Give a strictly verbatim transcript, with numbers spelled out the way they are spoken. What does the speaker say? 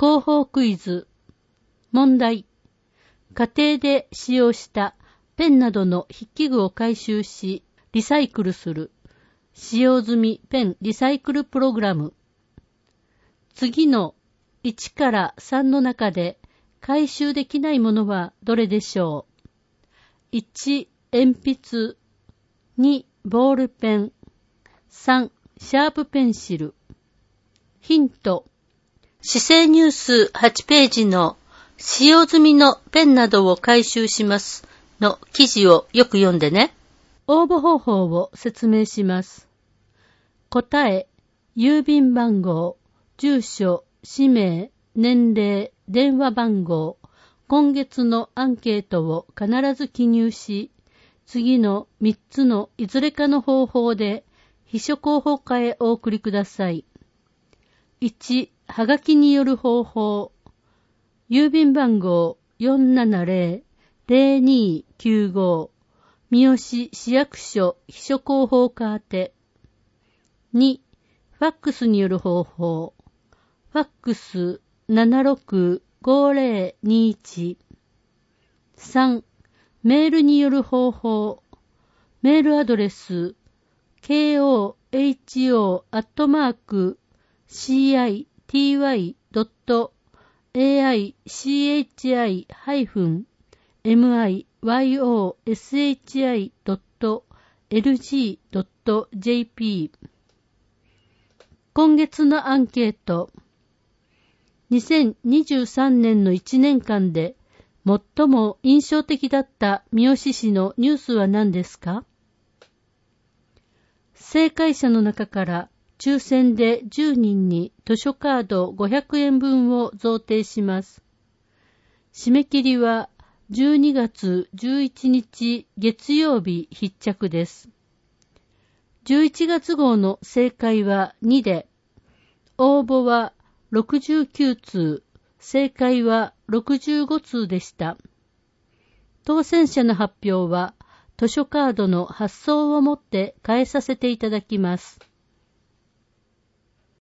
広報クイズ。問題。家庭で使用したペンなどの筆記具を回収し、リサイクルする。使用済みペンリサイクルプログラム。次のいちからさんの中で回収できないものはどれでしょう？ いち. 鉛筆。に. ボールペン。さん. シャープペンシル。ヒント。市政ニュースはちページの使用済みのペンなどを回収しますの記事をよく読んでね。応募方法を説明します。答え、郵便番号、住所、氏名、年齢、電話番号、今月のアンケートを必ず記入し、次のみっつのいずれかの方法で秘書広報課へお送りください。いち. はがきによる方法。郵便番号 よんななゼロ ゼロにきゅうご 三好市役所秘書広報課宛て。に. ファックスによる方法。ファックス ななろくごゼロにいち。さん. メールによる方法。メールアドレス ケーオーエイチオー アットマーク シーアイティーワイ ドット エーアイシーエイチアイ ハイフン エムアイワイオーエスエイチアイ ドット エルジー ドット ジェーピー。今月のアンケート。にせんにじゅうさんねんのいちねんかんで最も印象的だった三好市のニュースは何ですか？正解者の中から抽選でじゅうにんに図書カードごひゃくえんぶんを贈呈します。締め切りはじゅうにがつじゅういちにち月曜日必着です。じゅういちがつ号の正解はにで、応募はろくじゅうきゅうつう、正解はろくじゅうごつうでした。当選者の発表は図書カードの発送をもって返させていただきます。